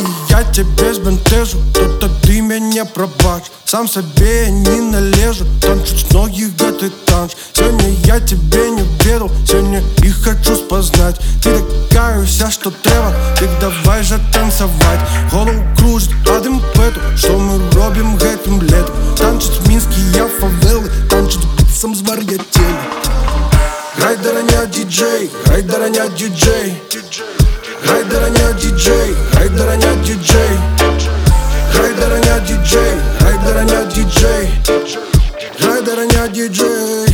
Коли я тебе збентежу, то ти мене пробач. Сам себе не належу, танчуть с многих год и танч. Сегодня я тебе не верил, сегодня и хочу спознать. Ты такая вся, что треба, так давай же танцевать. Голову кружит, адым пету, что мы робим гэтым летом. Танчить минские фавелы, танчить битсом с барьятели. Грай, дороня, диджей, грай, дороня, диджей. Грай, дороня, диджей, грай, дороня, диджей. Грай, дороня, диджей, грай, дороня, диджей. Грай, дороня, диджей.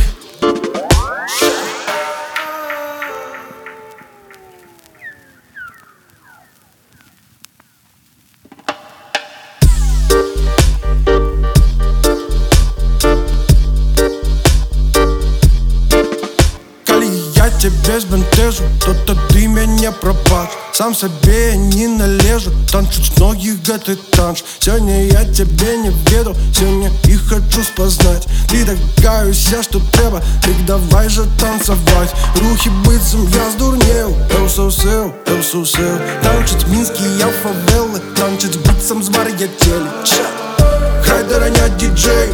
Я тебе збентежу, то ты меня пробач. Сам себе не належу, танчуть с многих год и танч. Сегодня я тебе не верил, сегодня и хочу спознать. Ты такая вся, что треба, так давай же танцевать. Рухи быцем я сдурнел, эу-соу-сел. Танчить минские фавелы, танчить быцем с барьятели. Грай, дороня, диджей,